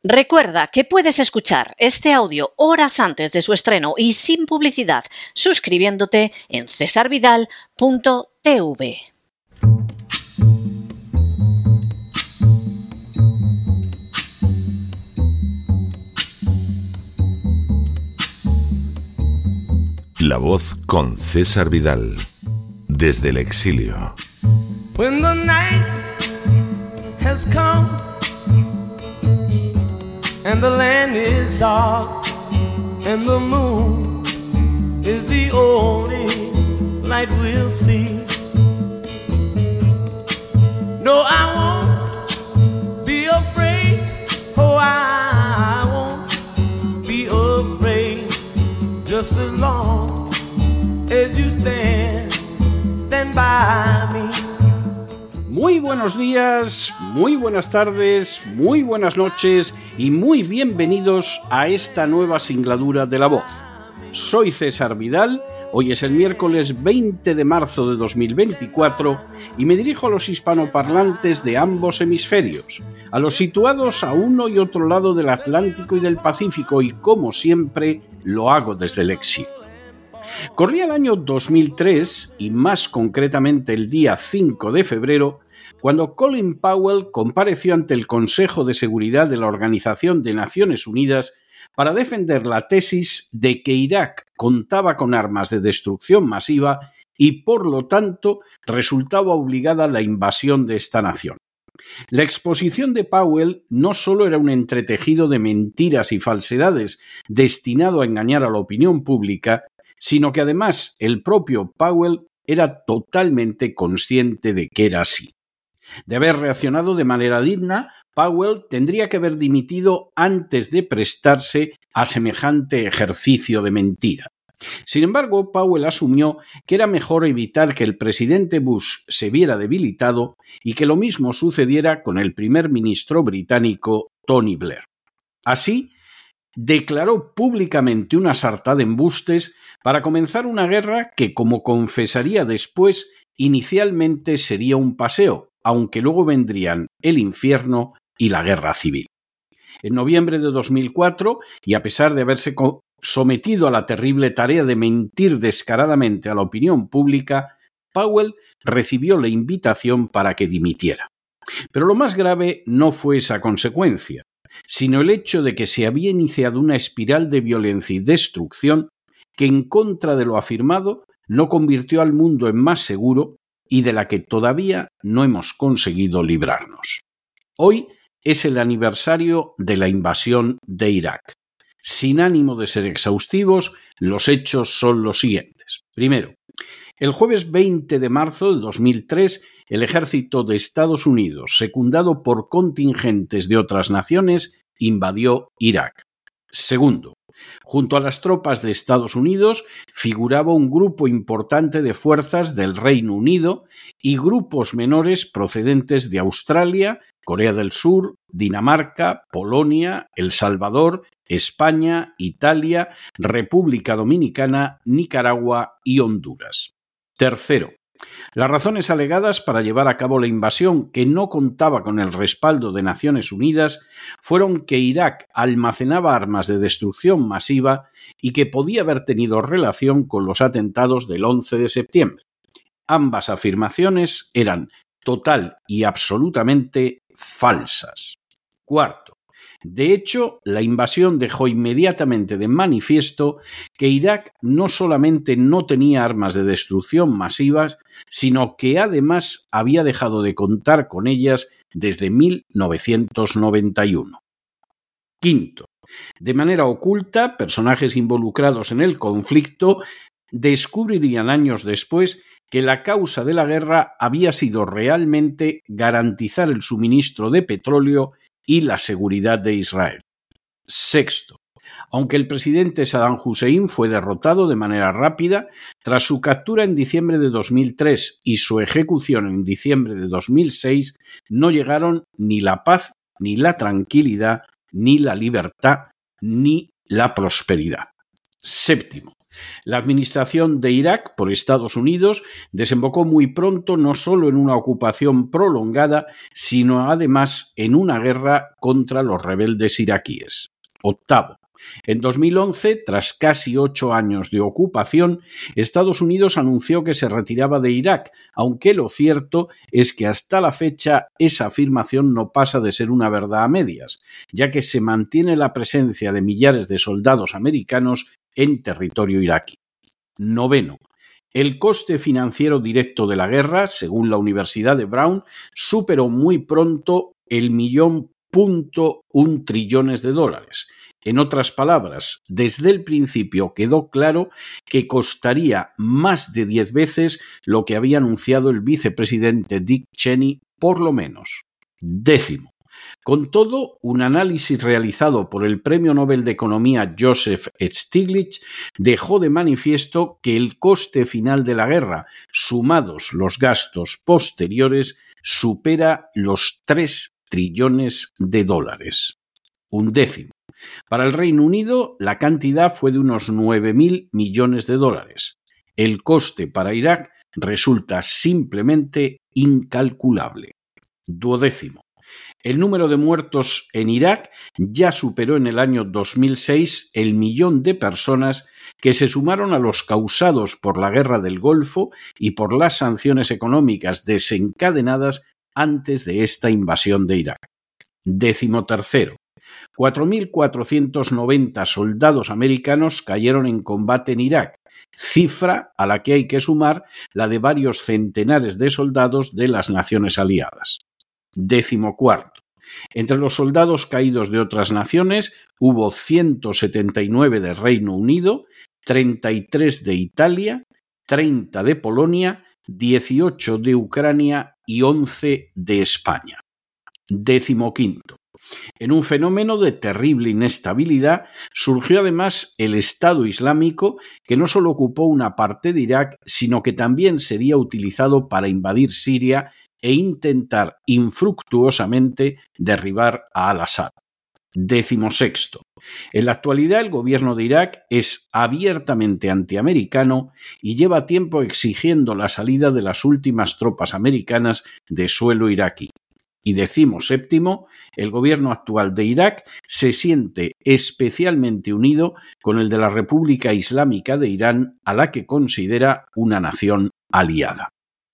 Recuerda que puedes escuchar este audio horas antes de su estreno y sin publicidad suscribiéndote en cesarvidal.tv. La Voz con César Vidal, desde el exilio. When the night has come and the land is dark and the moon is the only light we'll see. No, I won't be afraid. Oh, I won't be afraid. Just as long as you stand by me. Muy buenos días, muy buenas tardes, muy buenas noches y muy bienvenidos a esta nueva singladura de La Voz. Soy César Vidal, hoy es el miércoles 20 de marzo de 2024 y me dirijo a los hispanoparlantes de ambos hemisferios, a los situados a uno y otro lado del Atlántico y del Pacífico y, como siempre, lo hago desde el exilio. Corría el año 2003 y más concretamente el día 5 de febrero, cuando Colin Powell compareció ante el Consejo de Seguridad de la Organización de Naciones Unidas para defender la tesis de que Irak contaba con armas de destrucción masiva y, por lo tanto, resultaba obligada la invasión de esta nación. La exposición de Powell no solo era un entretejido de mentiras y falsedades destinado a engañar a la opinión pública, sino que además el propio Powell era totalmente consciente de que era así. De haber reaccionado de manera digna, Powell tendría que haber dimitido antes de prestarse a semejante ejercicio de mentira. Sin embargo, Powell asumió que era mejor evitar que el presidente Bush se viera debilitado y que lo mismo sucediera con el primer ministro británico Tony Blair. Así, declaró públicamente una sarta de embustes para comenzar una guerra que, como confesaría después, inicialmente sería un paseo, aunque luego vendrían el infierno y la guerra civil. En noviembre de 2004, y a pesar de haberse sometido a la terrible tarea de mentir descaradamente a la opinión pública, Powell recibió la invitación para que dimitiera. Pero lo más grave no fue esa consecuencia, sino el hecho de que se había iniciado una espiral de violencia y destrucción que, en contra de lo afirmado, no convirtió al mundo en más seguro y de la que todavía no hemos conseguido librarnos. Hoy es el aniversario de la invasión de Irak. Sin ánimo de ser exhaustivos, los hechos son los siguientes. Primero, el jueves 20 de marzo de 2003, el ejército de Estados Unidos, secundado por contingentes de otras naciones, invadió Irak. Segundo, junto a las tropas de Estados Unidos figuraba un grupo importante de fuerzas del Reino Unido y grupos menores procedentes de Australia, Corea del Sur, Dinamarca, Polonia, El Salvador, España, Italia, República Dominicana, Nicaragua y Honduras. Tercero, las razones alegadas para llevar a cabo la invasión, que no contaba con el respaldo de Naciones Unidas, fueron que Irak almacenaba armas de destrucción masiva y que podía haber tenido relación con los atentados del 11 de septiembre. Ambas afirmaciones eran total y absolutamente falsas. Cuarto, de hecho, la invasión dejó inmediatamente de manifiesto que Irak no solamente no tenía armas de destrucción masivas, sino que además había dejado de contar con ellas desde 1991. Quinto, de manera oculta, personajes involucrados en el conflicto descubrirían años después que la causa de la guerra había sido realmente garantizar el suministro de petróleo y la seguridad de Israel. Sexto, aunque el presidente Saddam Hussein fue derrotado de manera rápida, tras su captura en diciembre de 2003 y su ejecución en diciembre de 2006, no llegaron ni la paz, ni la tranquilidad, ni la libertad, ni la prosperidad. Séptimo, La administración de Irak por Estados Unidos desembocó muy pronto no solo en una ocupación prolongada, sino además en una guerra contra los rebeldes iraquíes. Octavo. En 2011, tras casi 8 años de ocupación, Estados Unidos anunció que se retiraba de Irak, aunque lo cierto es que hasta la fecha esa afirmación no pasa de ser una verdad a medias, ya que se mantiene la presencia de millares de soldados americanos en territorio iraquí. Noveno. El coste financiero directo de la guerra, según la Universidad de Brown, superó muy pronto el $1.1 trillón. En otras palabras, desde el principio quedó claro que costaría más de 10 veces lo que había anunciado el vicepresidente Dick Cheney, por lo menos. Décimo. Con todo, un análisis realizado por el Premio Nobel de Economía Joseph Stiglitz dejó de manifiesto que el coste final de la guerra, sumados los gastos posteriores, supera los $3 trillones. Undécimo. Para el Reino Unido, la cantidad fue de unos $9.000 millones. El coste para Irak resulta simplemente incalculable. Duodécimo. El número de muertos en Irak ya superó en el año 2006 el 1.000.000 de personas que se sumaron a los causados por la Guerra del Golfo y por las sanciones económicas desencadenadas antes de esta invasión de Irak. 13. 4.490 soldados americanos cayeron en combate en Irak, cifra a la que hay que sumar la de varios centenares de soldados de las naciones aliadas. 14. Entre los soldados caídos de otras naciones hubo 179 del Reino Unido, 33 de Italia, 30 de Polonia, 18 de Ucrania y 11 de España. 15. En un fenómeno de terrible inestabilidad, surgió además el Estado Islámico, que no solo ocupó una parte de Irak, sino que también sería utilizado para invadir Siria e intentar infructuosamente derribar a Al-Assad. 16. En la actualidad, el gobierno de Irak es abiertamente antiamericano y lleva tiempo exigiendo la salida de las últimas tropas americanas de suelo iraquí. Y 17. El gobierno actual de Irak se siente especialmente unido con el de la República Islámica de Irán, a la que considera una nación aliada.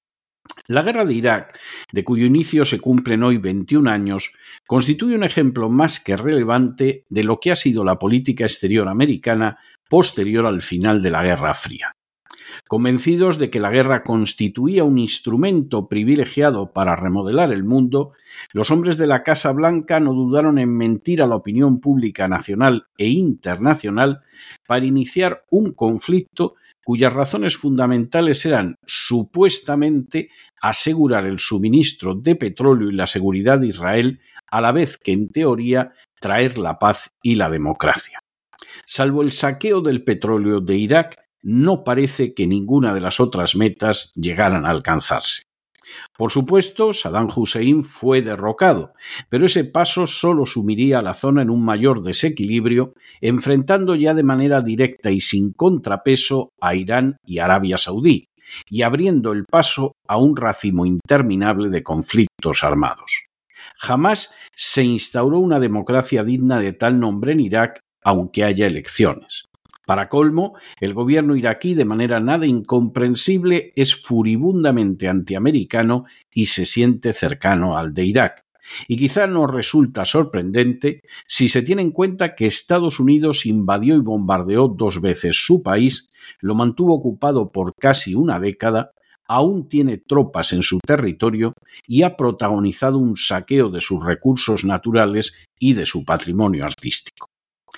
La guerra de Irak, de cuyo inicio se cumplen hoy 21 años, constituye un ejemplo más que relevante de lo que ha sido la política exterior americana posterior al final de la Guerra Fría. Convencidos de que la guerra constituía un instrumento privilegiado para remodelar el mundo, los hombres de la Casa Blanca no dudaron en mentir a la opinión pública nacional e internacional para iniciar un conflicto cuyas razones fundamentales eran supuestamente asegurar el suministro de petróleo y la seguridad de Israel, a la vez que en teoría traer la paz y la democracia. Salvo el saqueo del petróleo de Irak, no parece que ninguna de las otras metas llegaran a alcanzarse. Por supuesto, Saddam Hussein fue derrocado, pero ese paso solo sumiría a la zona en un mayor desequilibrio, enfrentando ya de manera directa y sin contrapeso a Irán y Arabia Saudí, y abriendo el paso a un racimo interminable de conflictos armados. Jamás se instauró una democracia digna de tal nombre en Irak, aunque haya elecciones. Para colmo, el gobierno iraquí, de manera nada incomprensible, es furibundamente antiamericano y se siente cercano al de Irak. Y quizá no resulta sorprendente si se tiene en cuenta que Estados Unidos invadió y bombardeó 2 veces su país, lo mantuvo ocupado por casi una década, aún tiene tropas en su territorio y ha protagonizado un saqueo de sus recursos naturales y de su patrimonio artístico.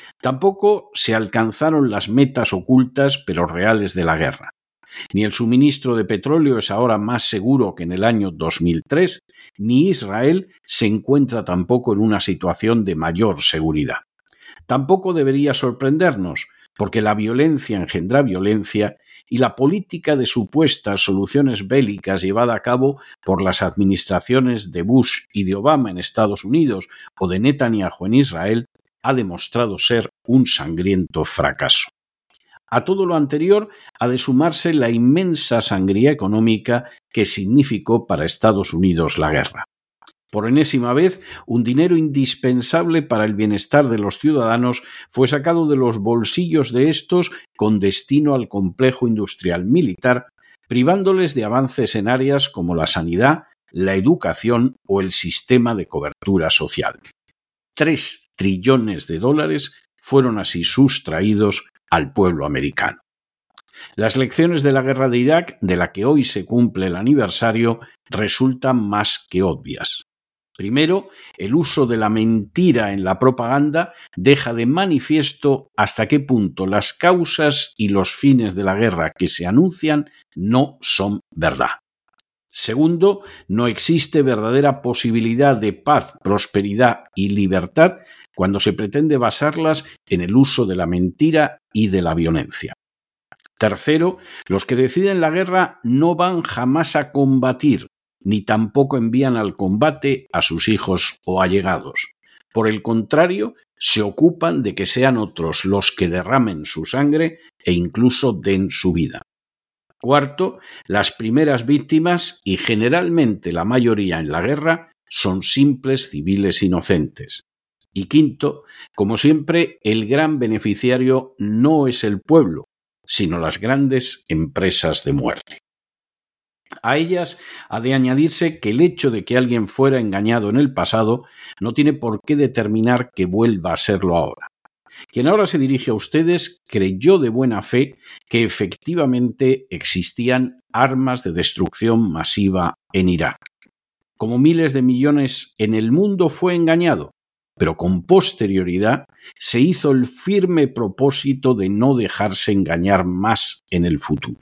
Tampoco se alcanzaron las metas ocultas pero reales de la guerra. Ni el suministro de petróleo es ahora más seguro que en el año 2003, ni Israel se encuentra tampoco en una situación de mayor seguridad. Tampoco debería sorprendernos, porque la violencia engendra violencia y la política de supuestas soluciones bélicas llevada a cabo por las administraciones de Bush y de Obama en Estados Unidos o de Netanyahu en Israel ha demostrado ser un sangriento fracaso. A todo lo anterior ha de sumarse la inmensa sangría económica que significó para Estados Unidos la guerra. Por enésima vez, un dinero indispensable para el bienestar de los ciudadanos fue sacado de los bolsillos de estos con destino al complejo industrial militar, privándoles de avances en áreas como la sanidad, la educación o el sistema de cobertura social. 3 trillones de dólares fueron así sustraídos al pueblo americano. Las lecciones de la guerra de Irak, de la que hoy se cumple el aniversario, resultan más que obvias. Primero, el uso de la mentira en la propaganda deja de manifiesto hasta qué punto las causas y los fines de la guerra que se anuncian no son verdad. Segundo, no existe verdadera posibilidad de paz, prosperidad y libertad cuando se pretende basarlas en el uso de la mentira y de la violencia. Tercero, los que deciden la guerra no van jamás a combatir, ni tampoco envían al combate a sus hijos o allegados. Por el contrario, se ocupan de que sean otros los que derramen su sangre e incluso den su vida. Cuarto, las primeras víctimas, y generalmente la mayoría en la guerra, son simples civiles inocentes. Y quinto, como siempre, el gran beneficiario no es el pueblo, sino las grandes empresas de muerte. A ellas ha de añadirse que el hecho de que alguien fuera engañado en el pasado no tiene por qué determinar que vuelva a serlo ahora. Quien ahora se dirige a ustedes creyó de buena fe que efectivamente existían armas de destrucción masiva en Irak. Como miles de millones en el mundo fue engañado, pero con posterioridad se hizo el firme propósito de no dejarse engañar más en el futuro.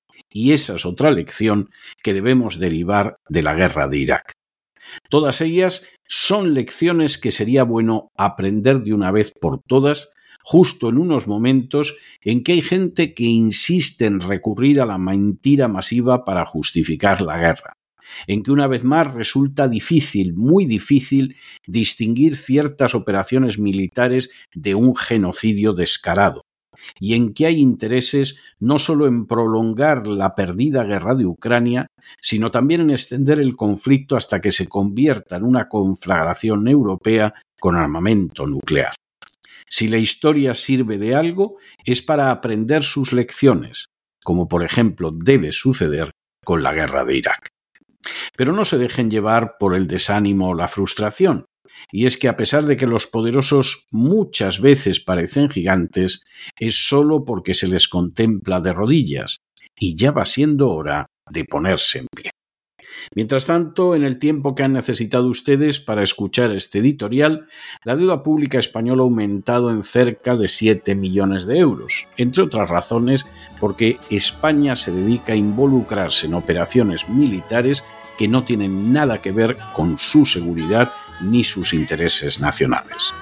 Y esa es otra lección que debemos derivar de la guerra de Irak. Todas ellas son lecciones que sería bueno aprender de una vez por todas, justo en unos momentos en que hay gente que insiste en recurrir a la mentira masiva para justificar la guerra, en que una vez más resulta difícil, muy difícil, distinguir ciertas operaciones militares de un genocidio descarado, y en que hay intereses no solo en prolongar la perdida guerra de Ucrania, sino también en extender el conflicto hasta que se convierta en una conflagración europea con armamento nuclear. Si la historia sirve de algo, es para aprender sus lecciones, como por ejemplo debe suceder con la guerra de Irak. Pero no se dejen llevar por el desánimo o la frustración. Y es que a pesar de que los poderosos muchas veces parecen gigantes, es solo porque se les contempla de rodillas, y ya va siendo hora de ponerse en pie. Mientras tanto, en el tiempo que han necesitado ustedes para escuchar este editorial, la deuda pública española ha aumentado en cerca de 7 millones de euros, entre otras razones porque España se dedica a involucrarse en operaciones militares que no tienen nada que ver con su seguridad ni sus intereses nacionales.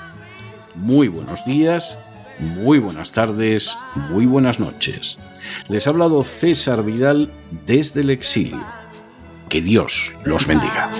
Muy buenos días, muy buenas tardes, muy buenas noches. Les ha hablado César Vidal desde el exilio. Que Dios los bendiga.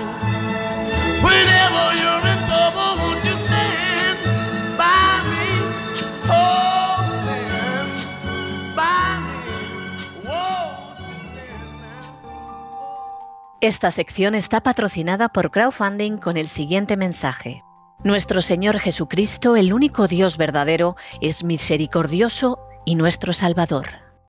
Esta sección está patrocinada por crowdfunding con el siguiente mensaje. Nuestro Señor Jesucristo, el único Dios verdadero, es misericordioso y nuestro Salvador.